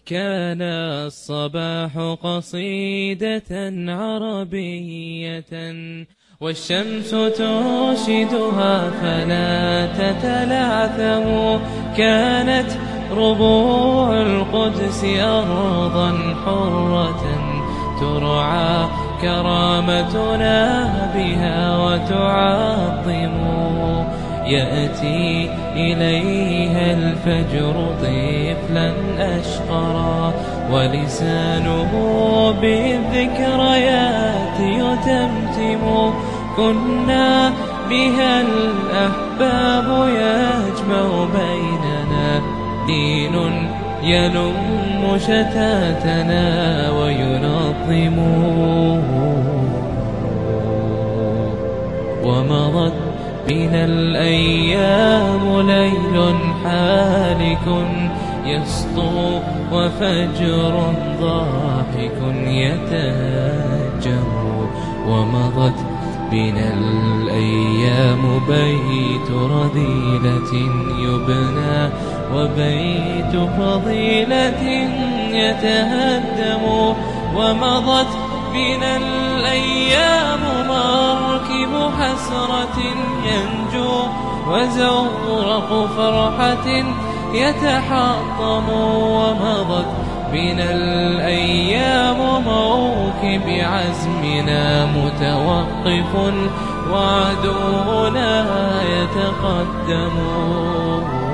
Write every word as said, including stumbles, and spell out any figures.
كان الصباح قصيدة عربية والشمس ترشدها فلا تتلعثم. كانت ربوع القدس أرضا حرة ترعى كرامتنا بها وتعظم. يأتي إليها الفجر طفلا أشقرا ولسانه بالذكريات يتمتم. كنا بها الأحباب يجمع بيننا دين يلم شتاتنا وينظم. ومضت بنا الأيام ليل حالك يسطو وفجر ضاحك يتهجم. ومضت بنا الأيام بيت رذيلة يبنى وبيت فضيلة يتهدم. ومضت بنا الأيام مركب حسرة ينجو وزورق فرحة يتحطم. ومضت بنا الأيام موكب عزمنا متوقف وعدونا يتقدم.